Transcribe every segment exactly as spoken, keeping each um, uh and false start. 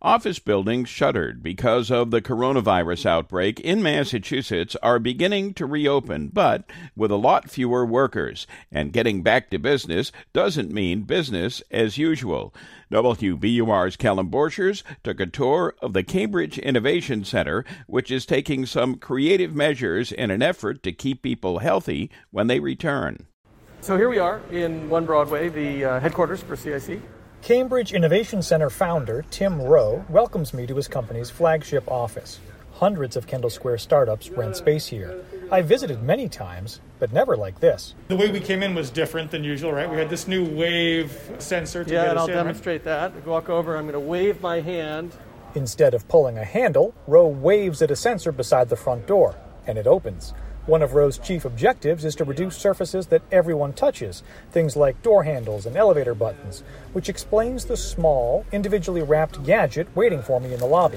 Office buildings shuttered because of the coronavirus outbreak in Massachusetts are beginning to reopen, but with a lot fewer workers. And getting back to business doesn't mean business as usual. W B U R's Callum Borchers took a tour of the Cambridge Innovation Center, which is taking some creative measures in an effort to keep people healthy when they return. So here we are in One Broadway, the uh, headquarters for C I C. Cambridge Innovation Center founder Tim Rowe welcomes me to his company's flagship office. Hundreds of Kendall Square startups rent space here. I visited many times, but never like this. The way we came in was different than usual, right? We had this new wave sensor to yeah, get and us I'll in, demonstrate right? that. Walk over, I'm going to wave my hand. Instead of pulling a handle, Rowe waves at a sensor beside the front door, and it opens. One of Rowe's chief objectives is to reduce surfaces that everyone touches, things like door handles and elevator buttons, which explains the small, individually wrapped gadget waiting for me in the lobby.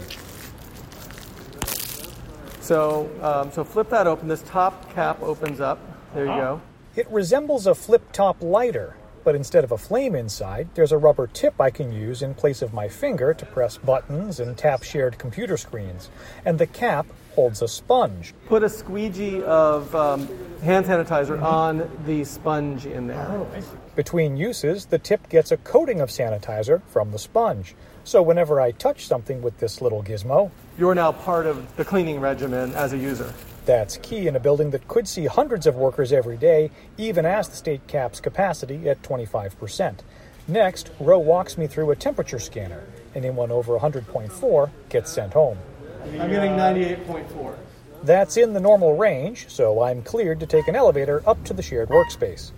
So, um, so flip that open. This top cap opens up. There you go. It resembles a flip-top lighter, but instead of a flame inside, there's a rubber tip I can use in place of my finger to press buttons and tap shared computer screens. And the cap holds a sponge. Put a squeegee of um, hand sanitizer on the sponge in there. Oh, between uses, the tip gets a coating of sanitizer from the sponge. So whenever I touch something with this little gizmo, you're now part of the cleaning regimen as a user. That's key in a building that could see hundreds of workers every day, even as the state caps capacity at twenty-five percent. Next, Rowe walks me through a temperature scanner. Anyone over one hundred point four gets sent home. I'm getting ninety-eight point four. That's in the normal range, so I'm cleared to take an elevator up to the shared workspace.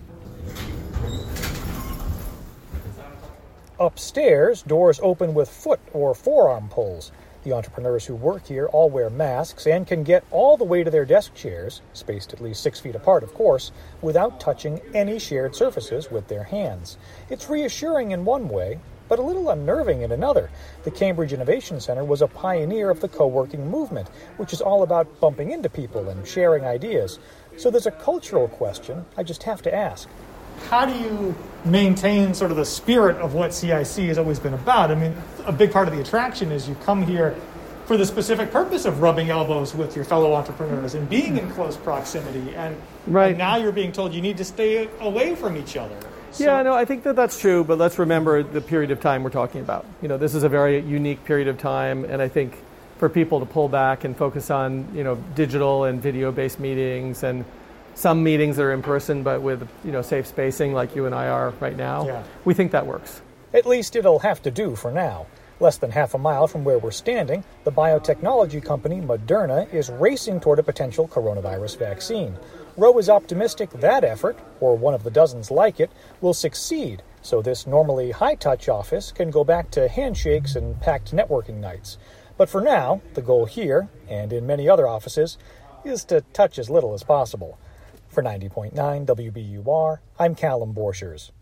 Upstairs, doors open with foot or forearm pulls. The entrepreneurs who work here all wear masks and can get all the way to their desk chairs, spaced at least six feet apart, of course, without touching any shared surfaces with their hands. It's reassuring in one way, but a little unnerving in another. The Cambridge Innovation Center was a pioneer of the co-working movement, which is all about bumping into people and sharing ideas. So there's a cultural question I just have to ask. How do you maintain sort of the spirit of what C I C has always been about? I mean, a big part of the attraction is you come here for the specific purpose of rubbing elbows with your fellow entrepreneurs and being in close proximity. And, right. and now you're being told you need to stay away from each other. So, yeah, no, I think that that's true, but let's remember the period of time we're talking about. You know, this is a very unique period of time, and I think for people to pull back and focus on, you know, digital and video-based meetings and some meetings that are in person, but with, you know, safe spacing like you and I are right now. Yeah. We think that works. At least it'll have to do for now. Less than half a mile from where we're standing, the biotechnology company Moderna is racing toward a potential coronavirus vaccine. Rowe is optimistic that effort, or one of the dozens like it, will succeed, so this normally high-touch office can go back to handshakes and packed networking nights. But for now, the goal here, and in many other offices, is to touch as little as possible. For ninety point nine W B U R, I'm Callum Borchers.